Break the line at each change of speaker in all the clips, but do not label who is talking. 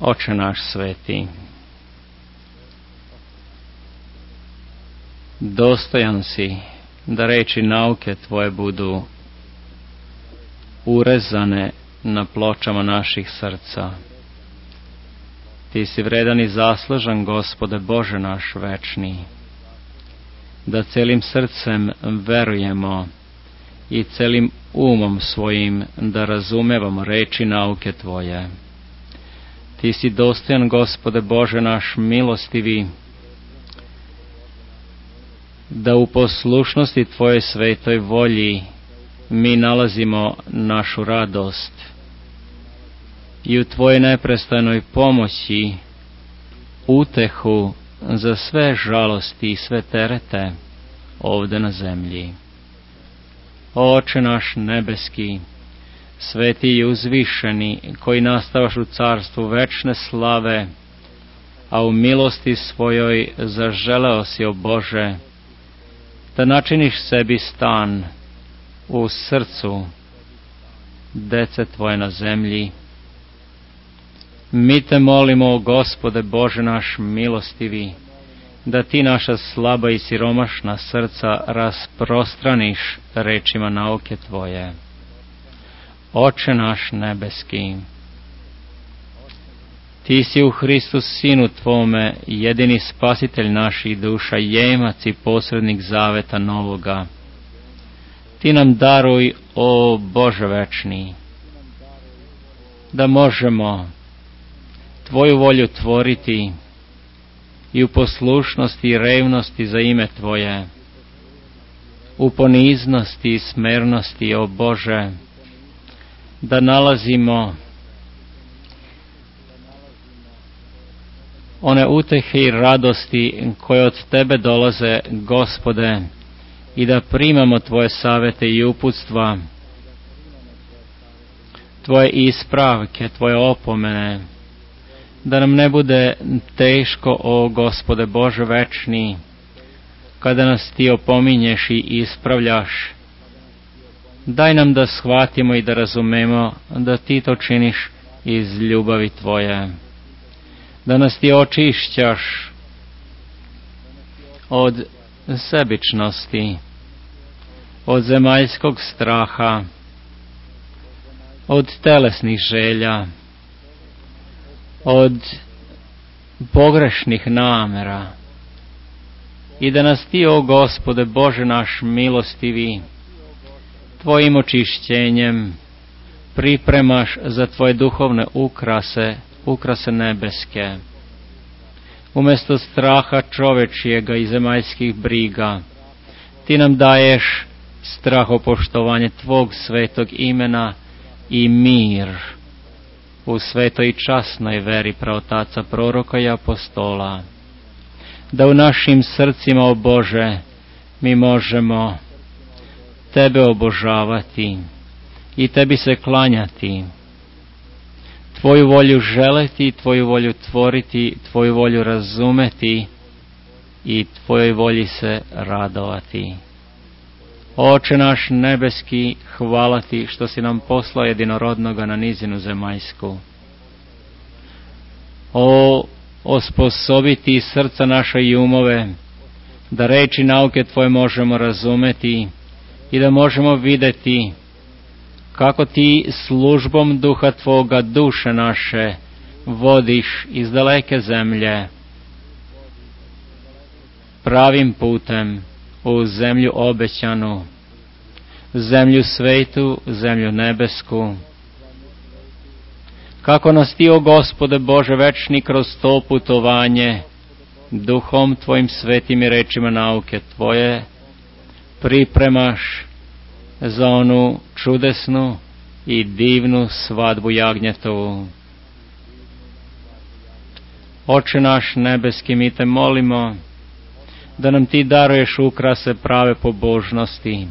Oče naš sveti, dostojan si da reči nauke Tvoje budu urezane na pločama naših srca. Ti si vredan i zaslužan, Gospode Bože naš večni, da celim srcem verujemo i celim umom svojim da razumevamo reči nauke Tvoje. Ti si dostojan, Gospode Bože naš milostivi, da u poslušnosti Tvojoj svetoj volji mi nalazimo našu radost i u Tvojoj neprestanoj pomoći utehu za sve žalosti i sve terete ovde na zemlji. Oče naš nebeski, sveti i uzvišeni, koji nastavaš u carstvu večne slave, a u milosti svojoj zaželeo si, o Bože, da načiniš sebi stan u srcu dece Tvoje na zemlji. Mi te molimo, Gospode Bože naš milostivi, da Ti naša slaba i siromašna srca rasprostraniš rečima nauke Tvoje. Oče naš nebeski, Ti si u Hristu Sinu Tvome jedini spasitelj naših duša, jemac i posrednik zaveta novoga. Ti nam daruj, o Bože večni, da možemo Tvoju volju tvoriti i u poslušnosti i revnosti za ime Tvoje, u poniznosti i smernosti, o Bože, da nalazimo one utehe i radosti koje od Tebe dolaze, Gospode, i da primamo Tvoje savete i uputstva, Tvoje ispravke, Tvoje opomene, da nam ne bude teško, o Gospode Bože večni, kada nas Ti opominješ i ispravljaš. Daj nam da shvatimo i da razumemo da Ti to činiš iz ljubavi Tvoje, da nas Ti očišćaš od sebičnosti, od zemaljskog straha, od telesnih želja, od pogrešnih namera, i da nas Ti, o Gospode Bože naš milostivi, Tvojim očišćenjem pripremaš za Tvoje duhovne ukrase nebeske. Umjesto straha čovečijega i zemaljskih briga, Ti nam daješ strahopoštovanje Tvog svetog imena i mir u svetoj i časnoj veri praotaca, proroka i apostola, da u našim srcima, o Bože, mi možemo Tebe obožavati i Tebi se klanjati, Tvoju volju želeti, Tvoju volju tvoriti, Tvoju volju razumeti i Tvojoj volji se radovati. Oče naš nebeski, hvala Ti što si nam poslao jedinorodnoga na nizinu zemaljsku. Osposobiti srca naša i umove, da reči nauke Tvoje možemo razumeti i da možemo videti kako Ti službom duha Tvoga duše naše vodiš iz daleke zemlje pravim putem u zemlju obećanu, zemlju svetu, zemlju nebesku. Kako nas Ti, o Gospode Bože večni, kroz to putovanje duhom Tvojim svetim i rečima nauke Tvoje pripremaš za onu čudesnu i divnu svadbu jagnjetovu. Oče naš nebeski, mi Te molimo da nam Ti daruješ ukrase prave pobožnosti,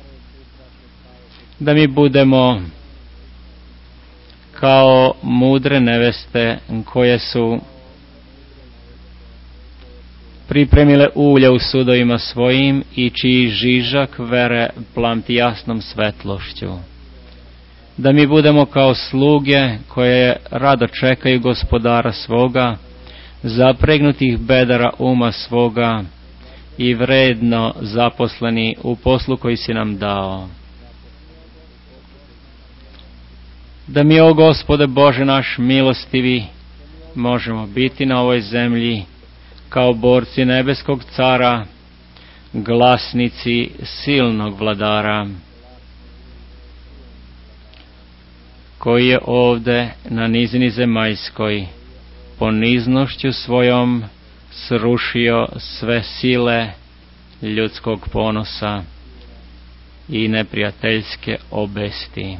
da mi budemo kao mudre neveste koje su pripremile ulje u sudovima svojim i čiji žižak vere plamti jasnom svetlošću. da mi budemo kao sluge koje rado čekaju gospodara svoga, zapregnutih bedara uma svoga i vredno zaposleni u poslu koji si nam dao. Da mi, o Gospode Bože naš milostivi, možemo biti na ovoj zemlji kao borci nebeskog cara, glasnici silnog vladara, koji je ovde na nizini zemaljskoj poniznošću svojom srušio sve sile ljudskog ponosa i neprijateljske obesti.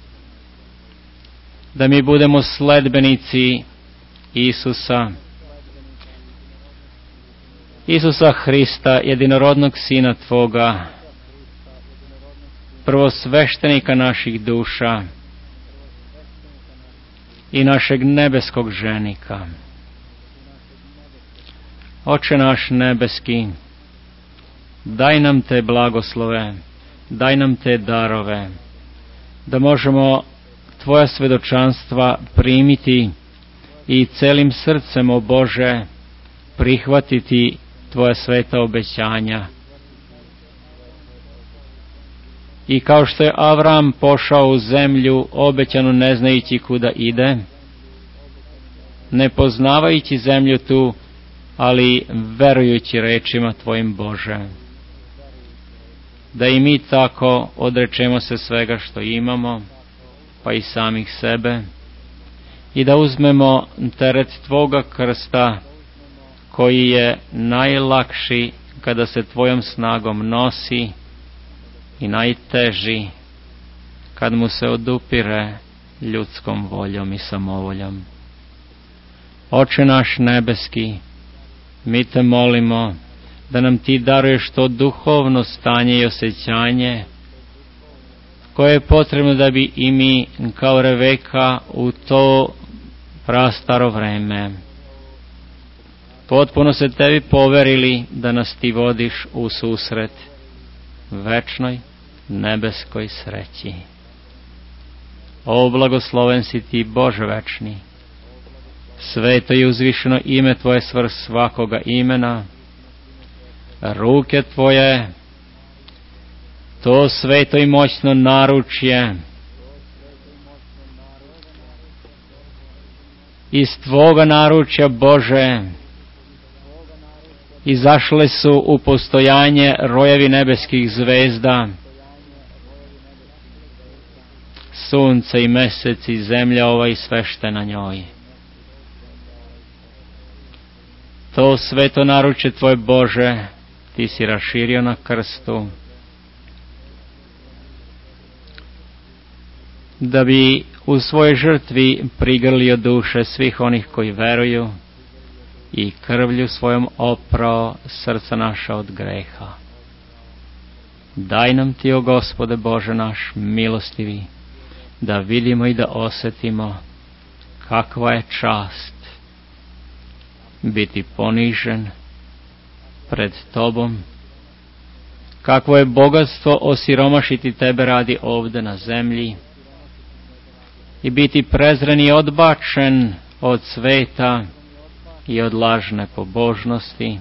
Da mi budemo sledbenici Isusa Hrista, jedinorodnog Sina Tvoga, prvosveštenika naših duša i našeg nebeskog ženika. Oče naš nebeski, daj nam te blagoslove, daj nam te darove, da možemo Tvoja svedočanstva primiti i celim srcem, o Bože, prihvatiti Tvoja sveta obećanja. I kao što je Avram pošao u zemlju obećanu ne znajući kuda ide, ne poznavajući zemlju tu, ali verujući rečima Tvojim, Bože, da i mi tako odrečemo se svega što imamo, pa i samih sebe, i da uzmemo teret Tvoga krsta, koji je najlakši kada se Tvojom snagom nosi i najteži kad mu se odupire ljudskom voljom i samovoljom. Oče naš nebeski, mi te molimo da nam Ti daruješ to duhovno stanje i osjećanje koje je potrebno da bi i mi kao Reveka u to prastaro vreme potpuno se Tebi poverili, da nas Ti vodiš u susret večnoj nebeskoj sreći. O, blagosloven si Ti, Bože večni, sveto i uzvišeno ime Tvoje svrh svakoga imena, ruke Tvoje, to sveto i moćno naručje, iz Tvoga naručja, Bože, izašle su u postojanje rojevi nebeskih zvezda, sunce i mesec i zemlja ova i sve što je na njoj. To sveto naručje Tvoje, Bože, Ti si raširio na krstu, da bi u svojoj žrtvi prigrlio duše svih onih koji veruju i krvlju svojom oprao srca naša od greha. Daj nam Ti, o Gospode Bože naš milostivi, da vidimo i da osjetimo kakva je čast biti ponižen pred Tobom, kakvo je bogatstvo osiromašiti Tebe radi ovde na zemlji i biti prezren i odbačen od sveta i od lažne pobožnosti.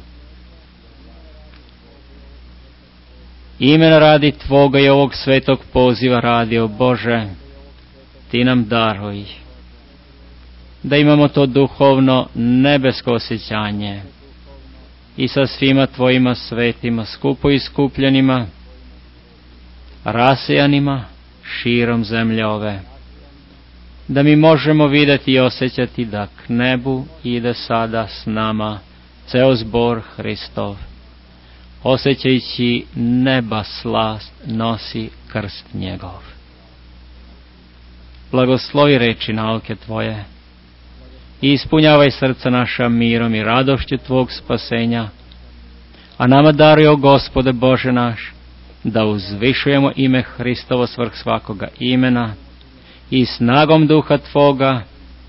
Imena radi Tvoga i ovog svetog poziva radi, o Bože, Ti nam daruj da imamo to duhovno nebesko osjećanje i sa svima Tvojima svetima skupo iskupljenima, rasejanima širom zemlje ove, da mi možemo vidjeti i osjećati da k nebu ide sada s nama ceo zbor Hristov, osjećajući neba slast nosi krst njegov. Blagoslovi reči nauke Tvoje i ispunjavaj srca naša mirom i radošću Tvog spasenja, a nama daruj, o Gospode Bože naš, da uzvišujemo ime Hristovo svrh svakoga imena i snagom duha Tvoga,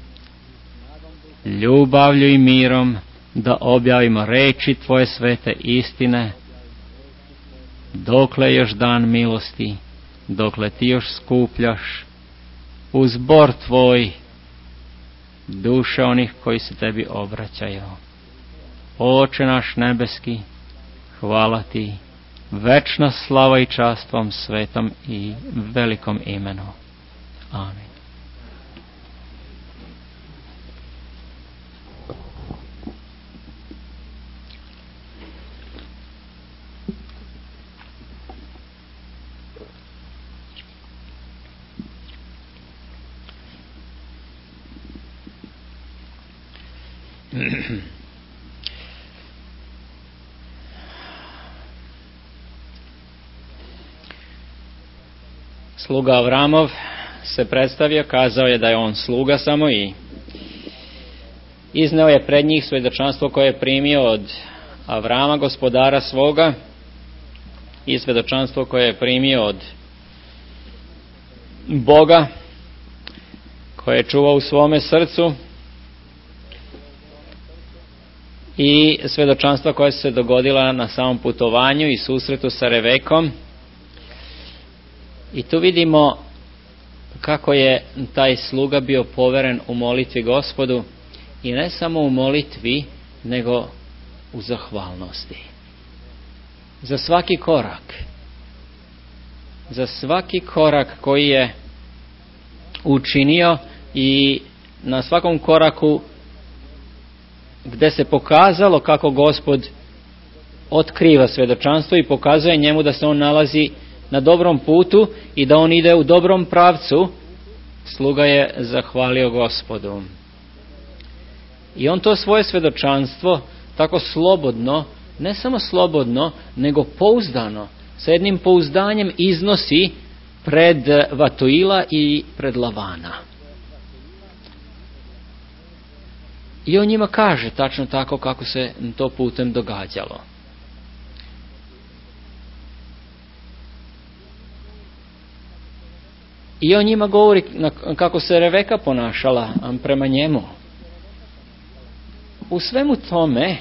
ljubavlju i mirom da objavimo reči Tvoje svete istine, dokle još dan milosti, dokle Ti još skupljaš u zbor tvoj duše onih koji se tebi obraćaju. Oče naš nebeski, hvala ti, večna slava i čast tvom svetom i velikom imenu. Amin. Sluga Avramov se predstavio, kazao je da je on sluga samo i izneo je pred njih svjedočanstvo koje je primio od Avrama, gospodara svoga, i svjedočanstvo koje je primio od Boga, koje je čuvao u svome srcu, i svjedočanstva koja su se dogodila na samom putovanju i susretu sa Revekom. I tu vidimo kako je taj sluga bio poveren u molitvi Gospodu, i ne samo u molitvi, nego u zahvalnosti. Za svaki korak koji je učinio, i na svakom koraku gdje se pokazalo kako Gospod otkriva svjedočanstvo i pokazuje njemu da se on nalazi na dobrom putu i da on ide u dobrom pravcu, sluga je zahvalio Gospodu. I on to svoje svjedočanstvo tako slobodno, ne samo slobodno, nego pouzdano, sa jednim pouzdanjem iznosi pred Vatuila i pred Lavana. I on njima kaže tačno tako kako se to putem događalo. I on njima govori kako se Reveka ponašala prema njemu. U svemu tome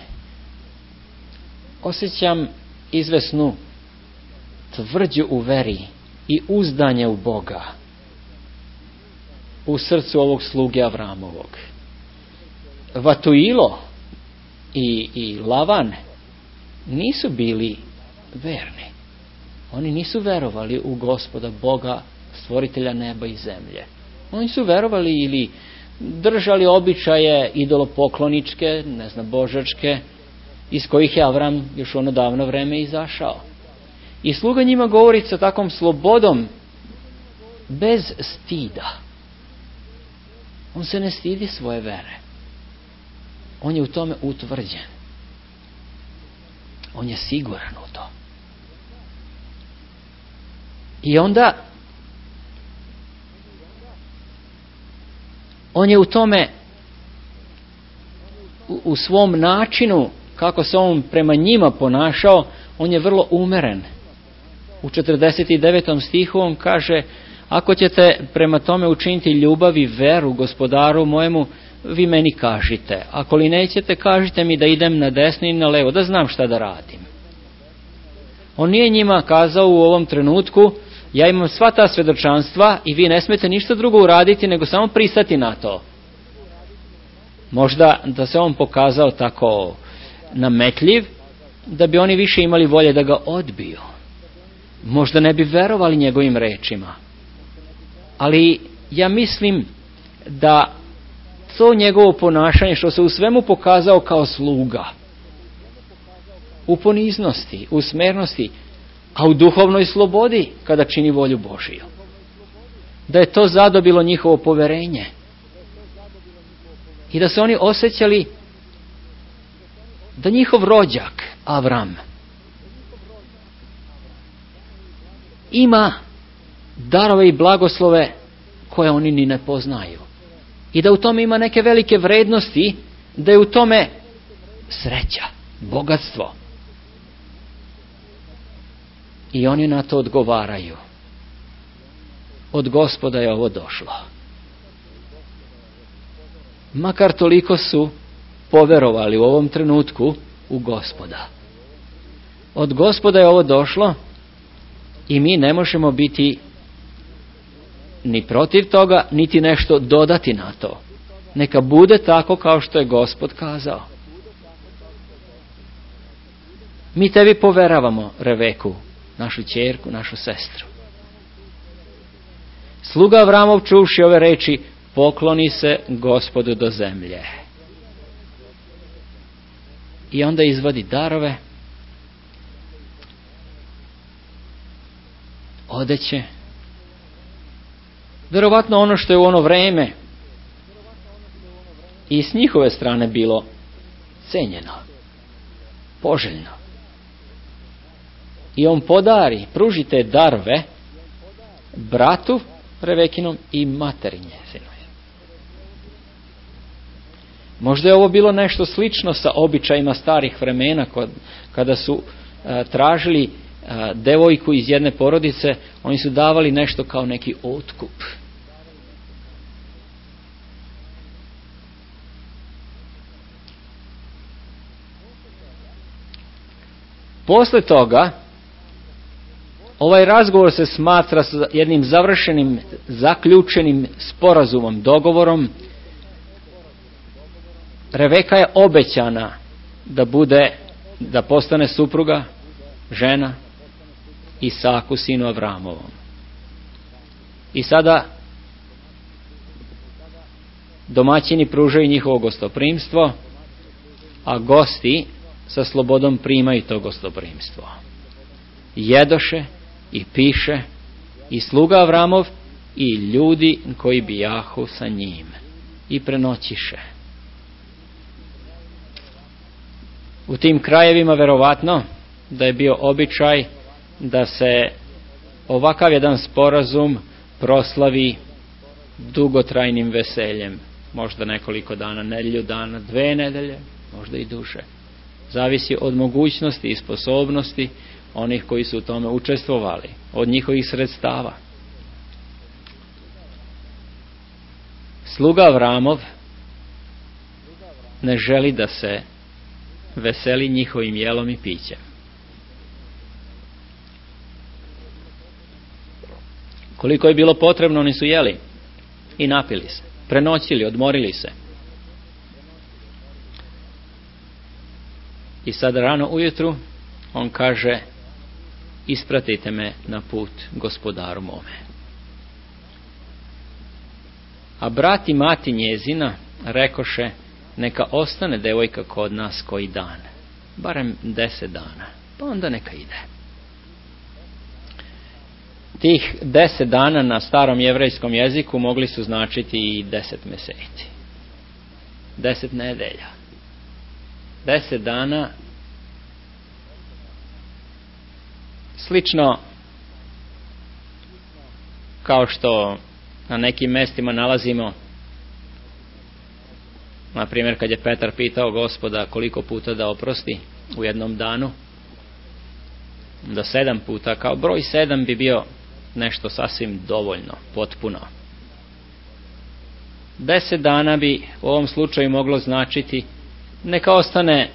osjećam izvesnu tvrđu u veri i uzdanje u Boga u srcu ovog sluge Avramovog. Vatuilo i Lavan nisu bili verni. Oni nisu verovali u Gospoda Boga, stvoritelja neba i zemlje. Oni su verovali ili držali običaje idolopokloničke, božačke, iz kojih je Avram još ono davno vreme izašao. I sluga njima govori sa takvom slobodom, bez stida. On se ne stidi svoje vere. On je u tome utvrđen. On je siguran u to. I onda on je u tome, u svom načinu kako se on prema njima ponašao, on je vrlo umeren. U 49. stihu on kaže: ako ćete prema tome učiniti ljubav i veru gospodaru mojemu, vi meni kažite. Ako li nećete, kažite mi da idem na desno i na levo, da znam šta da radim. On nije njima kazao u ovom trenutku: ja imam sva ta svjedočanstva i vi ne smete ništa drugo uraditi nego samo pristati na to. Možda da se on pokazao tako nametljiv, da bi oni više imali volje da ga odbiju. Možda ne bi verovali njegovim rečima. Ali ja mislim da to njegovo ponašanje, što se u svemu pokazao kao sluga, u poniznosti, u smernosti, a u duhovnoj slobodi kada čini volju Božiju, da je to zadobilo njihovo poverenje i da se oni osjećali da njihov rođak Avram ima darove i blagoslove koje oni ni ne poznaju i da u tome ima neke velike vrednosti, da je u tome sreća, bogatstvo. I oni na to odgovaraju: od Gospoda je ovo došlo. Makar toliko su poverovali u ovom trenutku u Gospoda. Od Gospoda je ovo došlo i mi ne možemo biti ni protiv toga, niti nešto dodati na to. Neka bude tako kao što je Gospod kazao. Mi tebi poveravamo, Reveku, našu ćerku, našu sestru. Sluga Avramov čuvši ove reči, pokloni se Gospodu do zemlje. I onda izvadi darove, odeće, vjerovatno ono što je u ono vreme i s njihove strane bilo cenjeno, poželjno. I on pruži te darove bratu Revekinom i materi njezinoj. Možda je ovo bilo nešto slično sa običajima starih vremena, kada su tražili devojku iz jedne porodice, oni su davali nešto kao neki otkup. Posle toga, ovaj razgovor se smatra jednim završenim, zaključenim sporazumom, dogovorom. Reveka je obećana da postane supruga, žena Isaku, sinu Avramovom. I sada domaćini pružaju njihovo gostoprimstvo, a gosti sa slobodom primaju to gostoprimstvo. Jedoše i piše i sluga Avramov i ljudi koji bijahu sa njim i prenoćiše. U tim krajevima verovatno da je bio običaj da se ovakav jedan sporazum proslavi dugotrajnim veseljem, možda nekoliko dana, nedelju dana, 2 nedelje, možda i duže. Zavisi od mogućnosti i sposobnosti onih koji su u tome učestvovali, od njihovih sredstava. Sluga Avramov ne želi da se veseli njihovim jelom i pićem. Koliko je bilo potrebno, oni su jeli i napili se, prenoćili, odmorili se. I sad rano ujutru on kaže, ispratite me na put Gospodaru mome. A brat i mati njezina rekoše, neka ostane devojka kod nas koji dan, barem 10 dana, pa onda neka ide. Tih 10 dana na starom jevrejskom jeziku mogli su značiti i 10 meseci, 10 nedelja, 10 dana. Slično kao što na nekim mestima nalazimo, na primjer kad je Petar pitao Gospoda koliko puta da oprosti u jednom danu, da 7 puta, kao broj 7 bi bio nešto sasvim dovoljno, potpuno. 10 dana bi u ovom slučaju moglo značiti neka ostane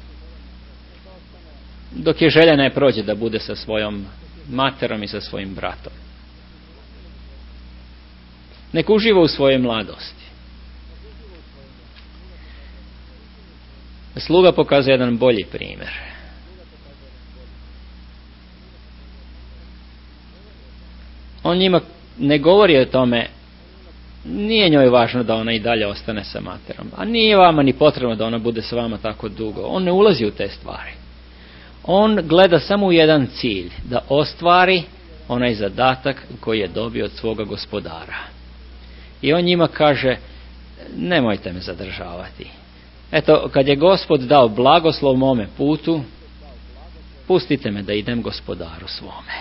dok je želja ne prođe da bude sa svojom materom i sa svojim bratom. Nek uživa u svojoj mladosti. Sluga pokazuje jedan bolji primjer. On njima ne govori o tome, nije njoj važno da ona i dalje ostane sa materom, a nije vama ni potrebno da ona bude s vama tako dugo. On ne ulazi u te stvari. On gleda samo u jedan cilj, da ostvari onaj zadatak koji je dobio od svoga Gospodara. I on njima kaže, nemojte me zadržavati. Eto, kad je Gospod dao blagoslov mome putu, pustite me da idem Gospodaru svome.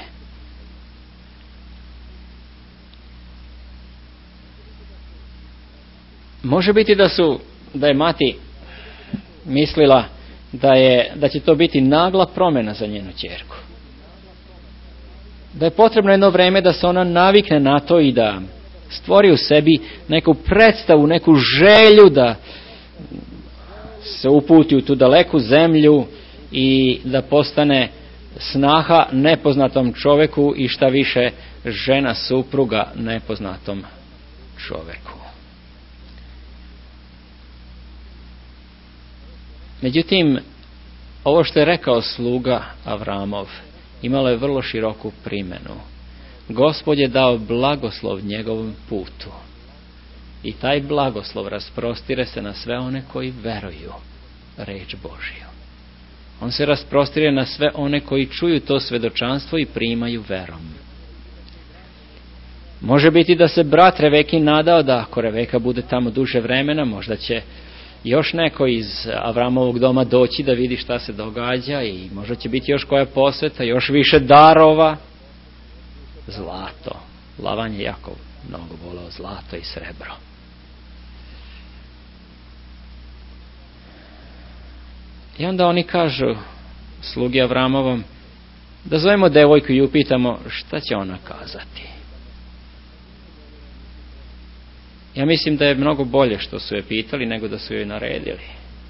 Može biti da je mati mislila da će to biti nagla promjena za njenu ćerku. Da je potrebno jedno vrijeme da se ona navikne na to i da stvori u sebi neku predstavu, neku želju da se uputi u tu daleku zemlju i da postane snaha nepoznatom čoveku i šta više žena supruga nepoznatom čoveku. Međutim, ovo što je rekao sluga Avramov imalo je vrlo široku primjenu. Gospod je dao blagoslov njegovom putu i taj blagoslov rasprostire se na sve one koji veruju reč Božiju. On se rasprostire na sve one koji čuju to svedočanstvo i primaju verom. Može biti da se brat Reveki nadao da ako Reveka bude tamo duže vremena, možda će još neko iz Avramovog doma doći da vidi šta se događa i možda će biti još koja poseta, još više darova. Zlato. Lavan je jako mnogo voleo zlato i srebro. I onda oni kažu slugi Avramovom da zovemo devojku i upitamo šta će ona kazati. Ja mislim da je mnogo bolje što su je pitali nego da su joj naredili.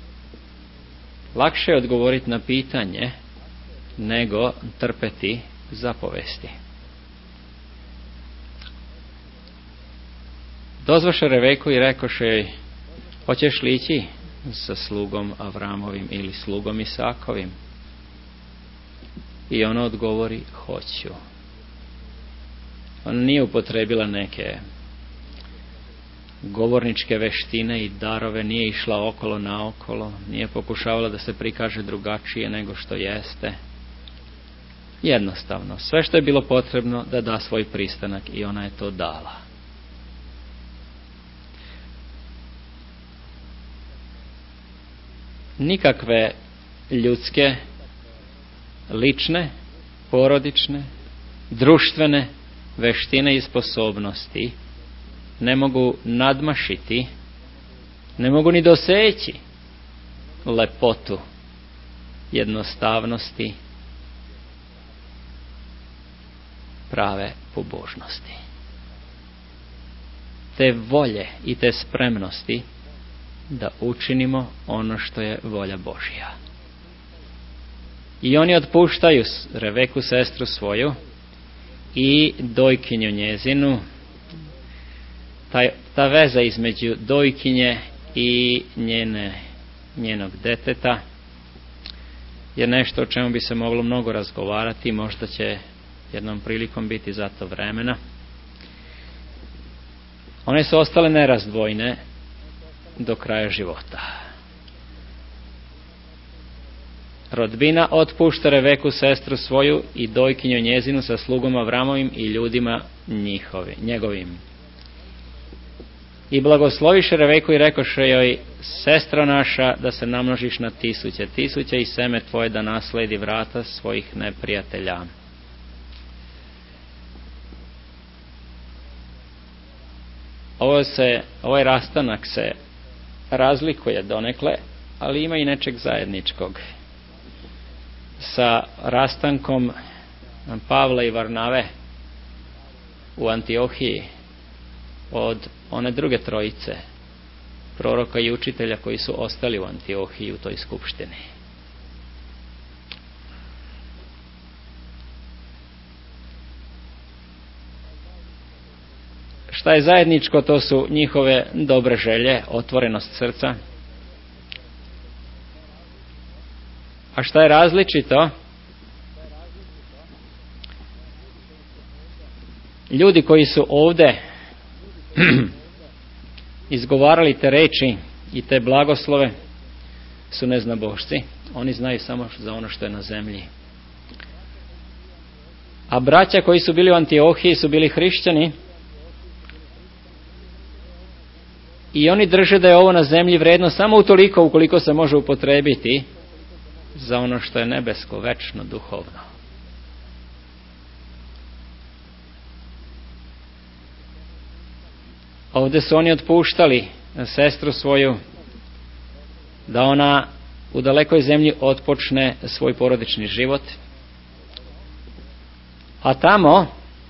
Lakše je odgovoriti na pitanje nego trpeti zapovesti. Dozvaše Reveku i rekoše joj, hoćeš li ići sa slugom Avramovim ili slugom Isakovim? I ona odgovori, hoću. Ona nije upotrebila neke govorničke veštine i darove, nije išla okolo naokolo, nije pokušavala da se prikaže drugačije nego što jeste. Jednostavno, sve što je bilo potrebno da da svoj pristanak i ona je to dala. Nikakve ljudske, lične, porodične, društvene veštine i sposobnosti ne mogu nadmašiti, ne mogu ni doseći lepotu jednostavnosti prave pobožnosti. Te volje i te spremnosti da učinimo ono što je volja Božja. I oni otpuštaju Reveku, sestru svoju, i dojkinju njezinu. Ta veza između dojkinje i njenog deteta je nešto o čemu bi se moglo mnogo razgovarati, možda će jednom prilikom biti za to vremena. One su ostale nerazdvojne do kraja života. Rodbina otpušta Reveku, sestru svoju, i dojkinju njezinu sa slugom Avramovim i ljudima njegovim. I blagosloviše Reveku i rekoše joj, sestra naša, da se namnožiš na tisuće i seme tvoje da nasledi vrata svojih neprijatelja. Ovaj rastanak se razlikuje donekle, ali ima i nečeg zajedničkog sa rastankom Pavla i Varnave u Antiohiji od one druge trojice proroka i učitelja koji su ostali u Antiohiji u toj skupštini. Šta je zajedničko? To su njihove dobre želje, otvorenost srca. A šta je različito? Ljudi koji su ovdje izgovarali te reči i te blagoslove su neznabošci. Oni znaju samo za ono što je na zemlji. A braća koji su bili u Antiohiji su bili hrišćani i oni drže da je ovo na zemlji vredno samo utoliko ukoliko se može upotrebiti za ono što je nebesko, večno, duhovno. Ovdje su oni otpuštali sestru svoju da ona u dalekoj zemlji otpočne svoj porodični život, a tamo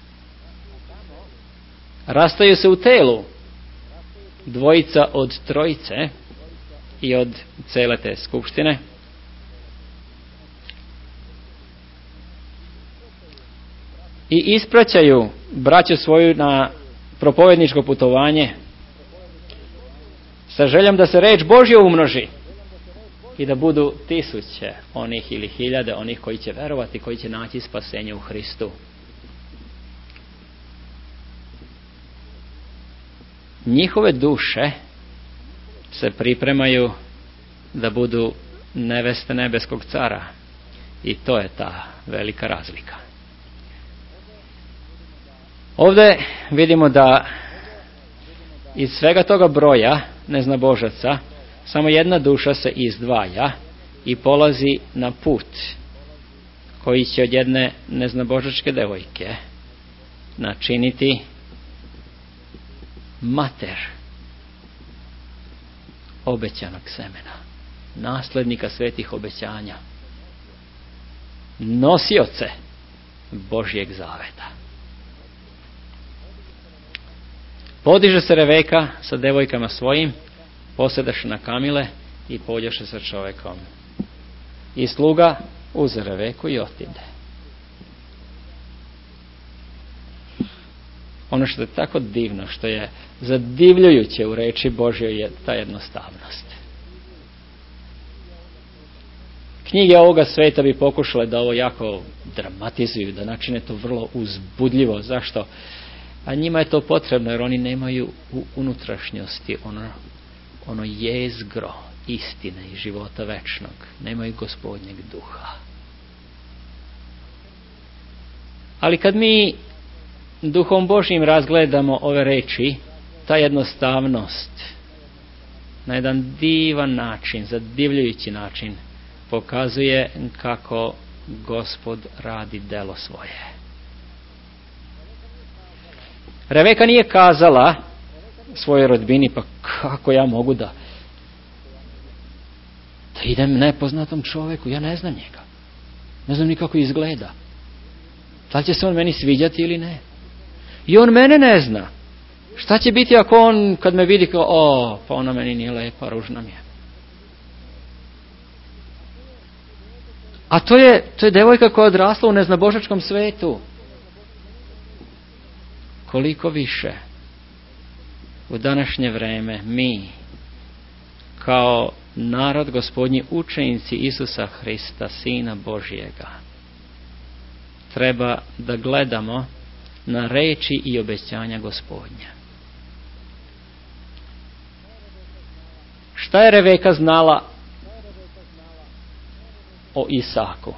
rastaju se u telu dvojica od trojice i od cele te skupštine.
i ispraćaju braću svoju na propovedničko putovanje sa željom da se reč Božja umnoži i da budu tisuće onih ili hiljade onih koji će verovati, koji će naći spasenje u Hristu. Njihove duše se pripremaju da budu neveste nebeskog cara i to je ta velika razlika. Ovdje vidimo da iz svega toga broja neznabožaca samo jedna duša se izdvaja i polazi na put koji će od jedne neznabožačke devojke načiniti mater obećanog semena, naslednika svetih obećanja, nosioce Božjeg zaveta. Podiže se Reveka sa devojkama svojim, posedaše na kamile i pođoše sa čovekom. I sluga uze Reveku i otide. Ono što je tako divno, što je zadivljujuće u reči Božjoj, je ta jednostavnost. Knjige ovoga sveta bi pokušale da ovo jako dramatizuju, da načine to vrlo uzbudljivo. Zašto? A njima je to potrebno, jer oni nemaju u unutrašnjosti ono jezgro istine i života večnog. Nemaju Gospodnjeg duha. Ali kad mi Duhom Božjim razgledamo ove reči, ta jednostavnost na jedan divan način, zadivljujući način, pokazuje kako Gospod radi delo svoje. Reveka nije kazala svojoj rodbini, pa kako ja mogu da idem nepoznatom čoveku, ja ne znam njega, ne znam ni kako izgleda, da li će se on meni sviđati ili ne, i on mene ne zna. Šta će biti ako on kad me vidi kao, pa ona meni nije lepa, ružna mi je. A to je devojka koja je odrasla u neznabožačkom svetu. Koliko više u današnje vreme mi kao narod Gospodnji, učenici Isusa Hrista, Sina Božjega, treba da gledamo na reči i obećanja Gospodnja. Šta je Reveka znala o Isaku?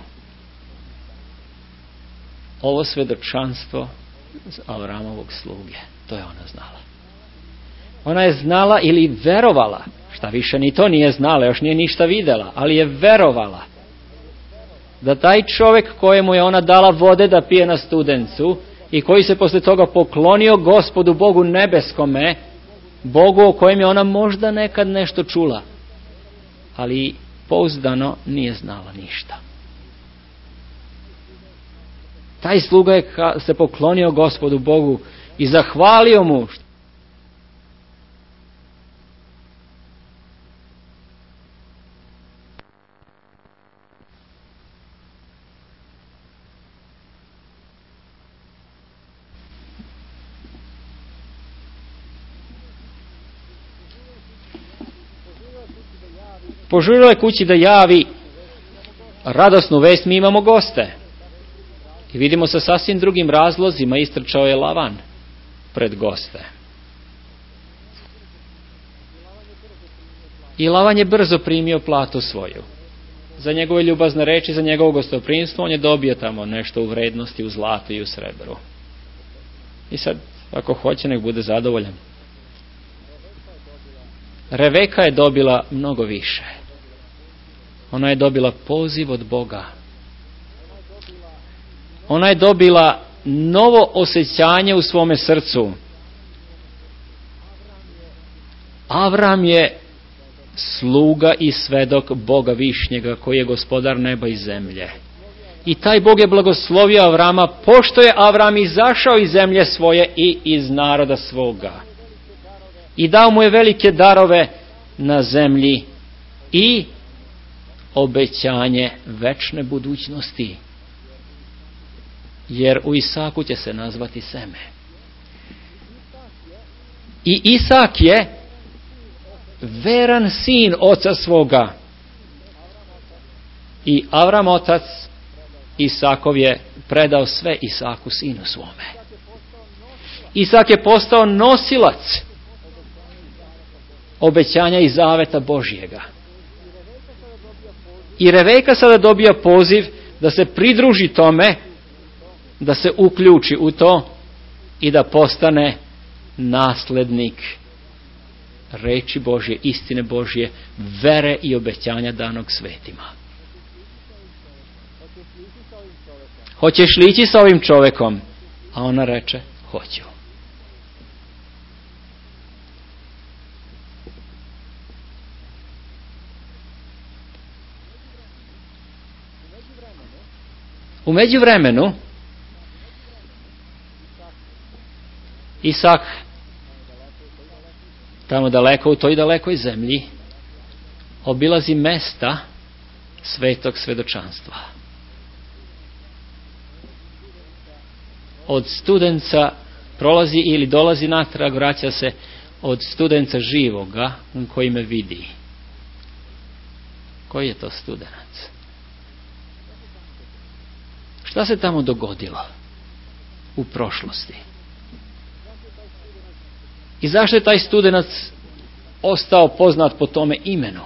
Ovo svedočanstvo Avramovog sluge, to je ona znala. Ona je znala ili verovala, šta više ni to nije znala, još nije ništa videla, ali je verovala da taj čovjek kojemu je ona dala vode da pije na studencu i koji se posle toga poklonio Gospodu Bogu nebeskome, Bogu o kojem je ona možda nekad nešto čula, ali pouzdano nije znala ništa. Taj sluga je se poklonio Gospodu Bogu i zahvalio mu. Požurio je kući da javi radosnu vest, mi imamo goste. I vidimo sa sasvim drugim razlozima istrčao je Lavan pred goste. I Lavan je brzo primio platu svoju. Za njegove ljubazne reči, za njegovo gostoprimstvo, on je dobio tamo nešto u vrednosti, u zlatu i u srebru. I sad, ako hoće, nek bude zadovoljan. Reveka je dobila mnogo više. Ona je dobila poziv od Boga. Ona je dobila novo osjećanje u svome srcu. Avram je sluga i svedok Boga Višnjega, koji je gospodar neba i zemlje. I taj Bog je blagoslovio Avrama, pošto je Avram izašao iz zemlje svoje i iz naroda svoga. I dao mu je velike darove na zemlji i obećanje večne budućnosti. jer u Isaku će se nazvati seme. I Isak je veran sin oca svoga. I Avram otac Isakov je predao sve Isaku sinu svome. Isak je postao nosilac obećanja i zaveta Božjega. I Reveka sada dobija poziv da se pridruži tome, da se uključi u to i da postane naslednik reči Božje, istine Božje, vere i obećanja danog svetima. Hoćeš li ići sa ovim čovjekom? A ona reče, hoću. U međuvremenu Isak tamo daleko u toj dalekoj zemlji obilazi mesta svetog svedočanstva. Od Studenca prolazi ili dolazi natrag, vraća se od Studenca živoga koji me vidi. Koji je to Studenac? Šta se tamo dogodilo u prošlosti? I zašto je taj Studenac ostao poznat po tome imenu?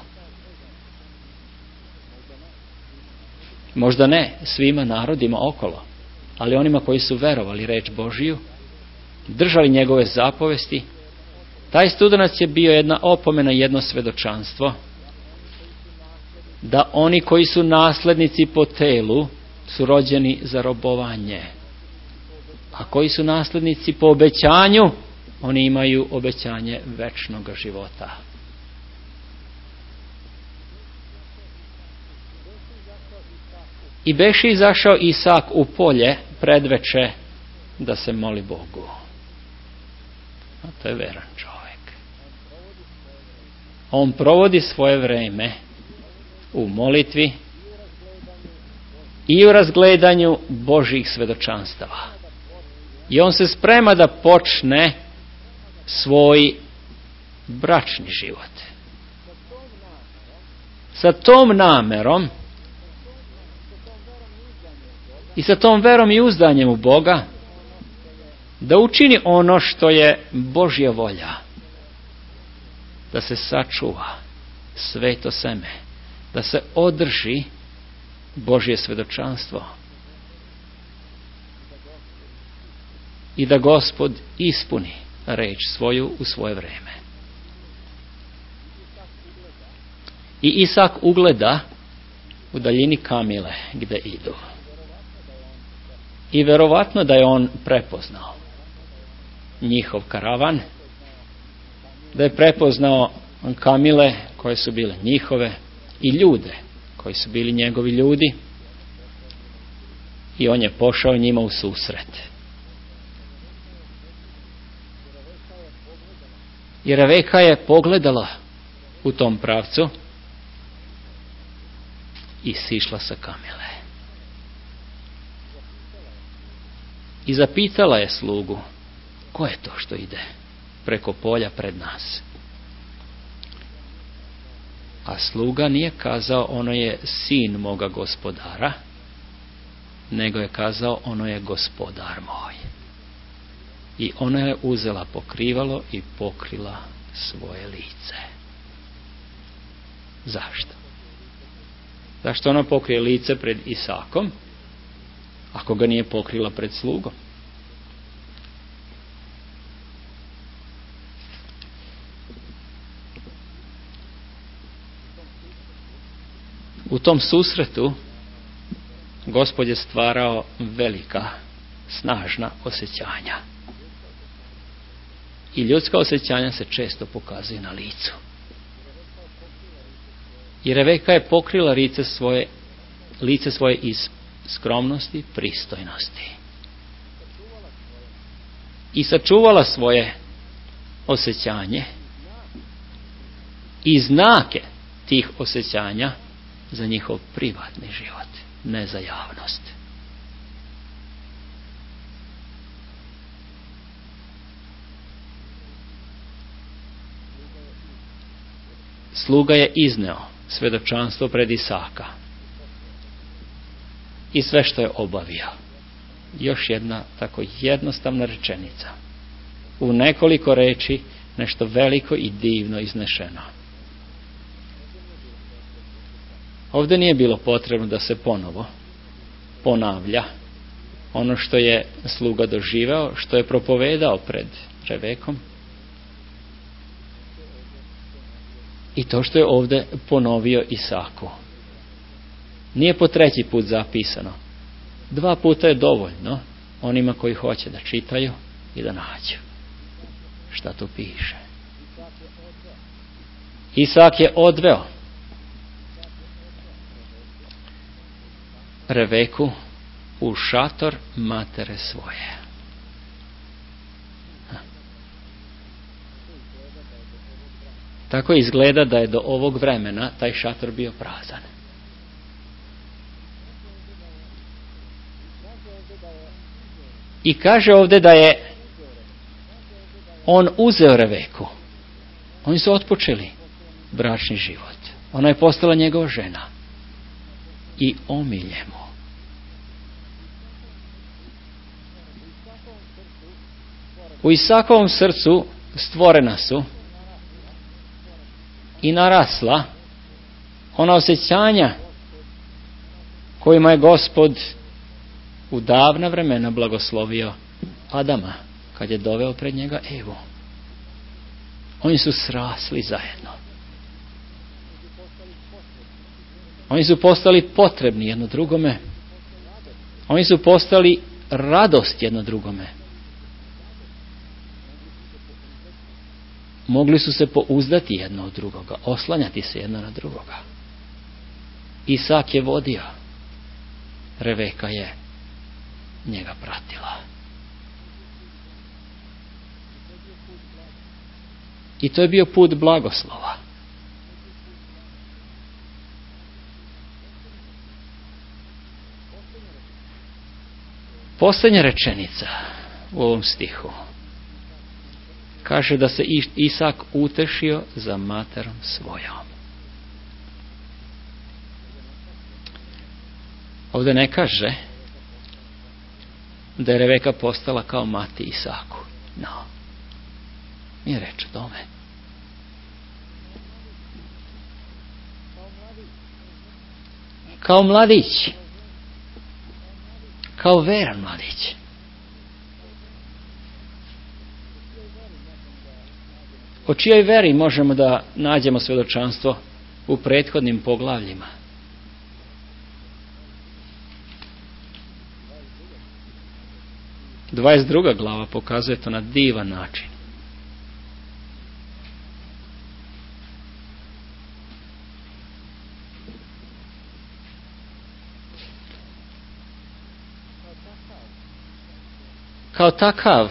Možda ne svima narodima okolo, ali onima koji su verovali reč Božiju, držali njegove zapovesti, taj Studenac je bio jedna opomena, jedno svedočanstvo, da oni koji su naslednici po telu su rođeni za robovanje, a koji su naslednici po obećanju, oni imaju obećanje večnog života. I beše izašao Isak u polje predveče da se moli Bogu. A to je veran čovjek. On provodi svoje vrijeme u molitvi i u razgledanju Božjih svedočanstava. I on se sprema da počne svoj bračni život. Sa tom namerom i sa tom verom i uzdanjem u Boga da učini ono što je Božja volja, da se sačuva sveto seme, da se održi Božje svedočanstvo i da Gospod ispuni reč svoju u svoje vrijeme. I Isak ugleda u daljini Kamile gdje idu. I verovatno da je on prepoznao njihov karavan, da je prepoznao Kamile koje su bile njihove i ljude koji su bili njegovi ljudi, i on je pošao njima u susret. I Reveka je pogledala u tom pravcu i sišla sa Kamile. I zapitala je slugu, ko je to što ide preko polja pred nas? A sluga nije kazao, ono je sin moga gospodara, nego je kazao, ono je gospodar moj. I ona je uzela pokrivalo i pokrila svoje lice. Zašto? Zašto ona pokrije lice pred Isakom, ako ga nije pokrila pred slugom? U tom susretu Gospod je stvarao velika, snažna osjećanja. I ljudska osjećanja se često pokazuju na licu. I Reveka je pokrila lice svoje iz skromnosti, pristojnosti. I sačuvala svoje osjećanje i znake tih osjećanja za njihov privatni život, ne za javnost. sluga je izneo svedočanstvo pred Isaka i sve što je obavio. Još jedna tako jednostavna rečenica. U nekoliko reči nešto veliko i divno iznešeno. Ovdje nije bilo potrebno da se ponovo ponavlja ono što je sluga doživeo, što je propovedao pred Rebekom, i to što je ovdje ponovio Isaku. Nije po treći put zapisano. 2 puta je dovoljno onima koji hoće da čitaju i da nađu šta tu piše. Isak je odveo Rebeku u šator matere svoje. Tako izgleda da je do ovog vremena taj šator bio prazan. I kaže ovdje da je on uzeo Rebeku. Oni su otpočeli bračni život. Ona je postala njegova žena. I omilje mu. U Isakovom srcu stvorena su i narasla ona osjećanja kojima je Gospod u davna vremena blagoslovio Adama kad je doveo pred njega Evu. Oni su srasli zajedno. Oni su postali potrebni jedno drugome. Oni su postali radost jedno drugome. Mogli su se pouzdati jedno od drugoga, oslanjati se jedno na drugoga. Isak je vodio, Rebeka je njega pratila. I to je bio put blagoslova. Posljednja rečenica u ovom stihu kaže da se Isak utešio za materom svojom. Ovdje ne kaže da je Rebeka postala kao mati Isaku. No. Nije reč o tome. Kao mladić. Kao veran mladić. O čijoj veri možemo da nađemo svjedočanstvo u prethodnim poglavljima? – 22. glava pokazuje to na divan način. Kao takav,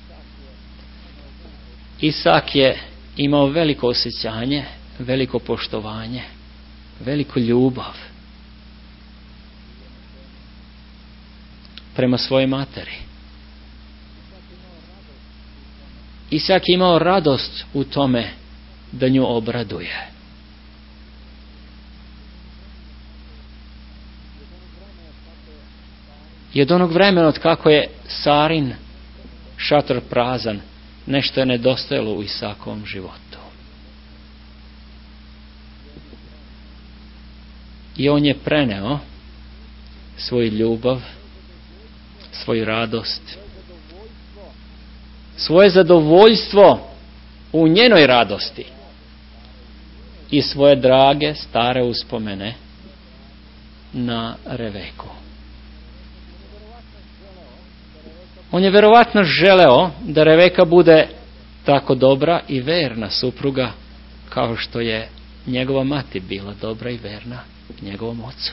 Isak je imao veliko osjećanje, veliko poštovanje, veliku ljubav prema svojoj materi. Isak je imao radost u tome da nju obraduje. I od onog vremena od kako je Sarin šator prazan, nešto je nedostajalo u Isakovom životu. I on je preneo svoju ljubav, svoju radost, svoje zadovoljstvo u njenoj radosti i svoje drage stare uspomene na Rebeku. On je verovatno želeo da Rebeka bude tako dobra i verna supruga kao što je njegova mati bila dobra i verna njegovom ocu.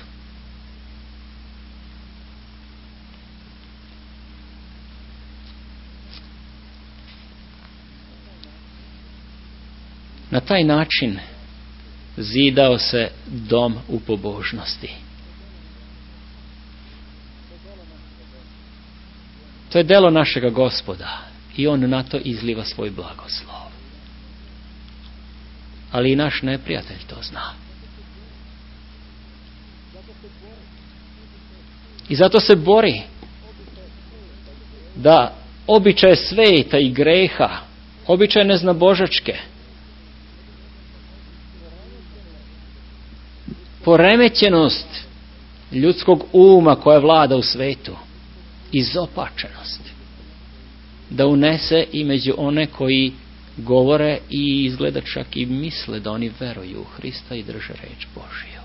Na taj način zidao se dom u pobožnosti. To je delo našega Gospoda i on na to izliva svoj blagoslov. ali i naš neprijatelj to zna. I zato se bori da običaje sveta i greha, običaje neznabožačke, poremećenost ljudskog uma koja vlada u svetu, izopačenost, da unese i među one koji govore i izgleda čak i misle da oni veruju u Hrista i drže reč Božiju.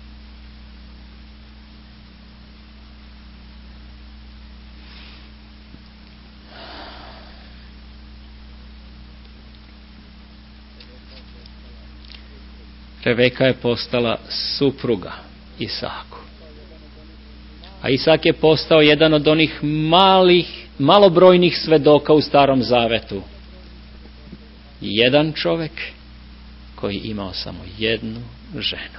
Reveka je postala supruga Isaku. A Isak je postao jedan od onih malobrojnih svedoka u Starom Zavetu. Jedan čovjek koji imao samo jednu ženu.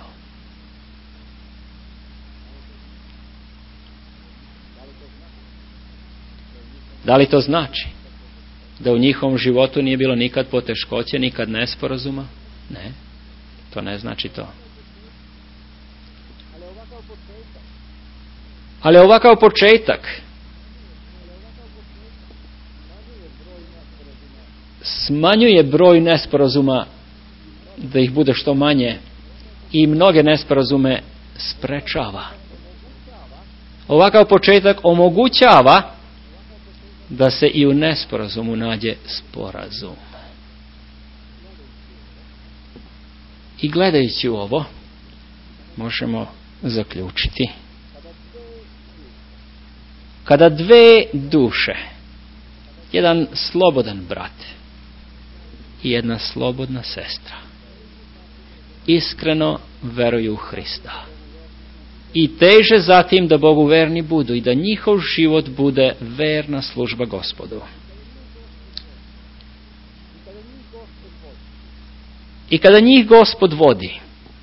Da li to znači da u njihovom životu nije bilo nikad poteškoće, nikad nesporazuma? Ne, to ne znači to. Ali ovakav početak smanjuje broj nesporazuma da ih bude što manje i mnoge nesporazume sprečava. Ovakav početak omogućava da se i u nesporazumu nađe sporazum. I gledajući u ovo možemo zaključiti: kada dve duše, jedan slobodan brat i jedna slobodna sestra, iskreno veruju u Hrista i teže zatim da Bogu verni budu i da njihov život bude verna služba Gospodu. I kada njih Gospod vodi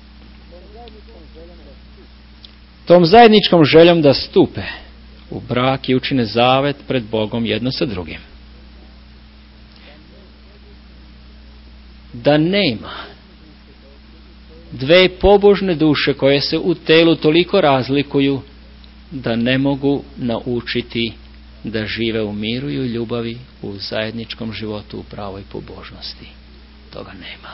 tom zajedničkom željom da stupe u brak i učine zavet pred Bogom jedno sa drugim, da nema dve pobožne duše koje se u telu toliko razlikuju da ne mogu naučiti da žive u miru i u ljubavi, u zajedničkom životu, u pravoj pobožnosti. Toga nema.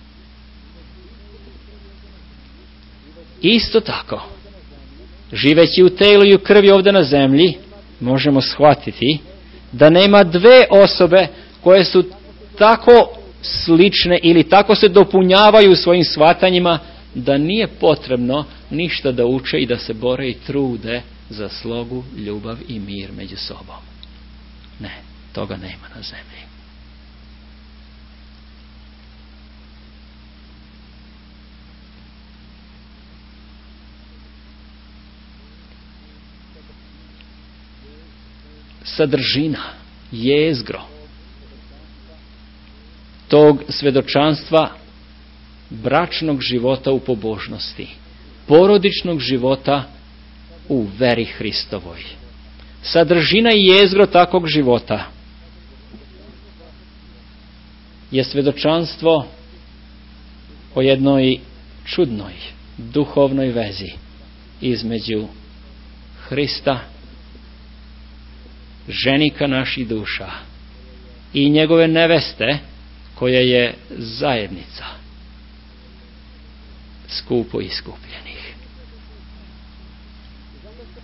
Isto tako, živeći u telu i u krvi ovdje na zemlji, možemo shvatiti da nema dve osobe koje su tako slične ili tako se dopunjavaju u svojim shvatanjima da nije potrebno ništa da uče i da se bore i trude za slogu, ljubav i mir među sobom. Ne, toga nema na zemlji. Sadržina, jezgro tog svedočanstva bračnog života u pobožnosti, porodičnog života u veri Hristovoj. Sadržina i jezgro takvog života je svedočanstvo o jednoj čudnoj duhovnoj vezi između Hrista, ženika naših duša, i njegove neveste koja je zajednica skupo iskupljenih.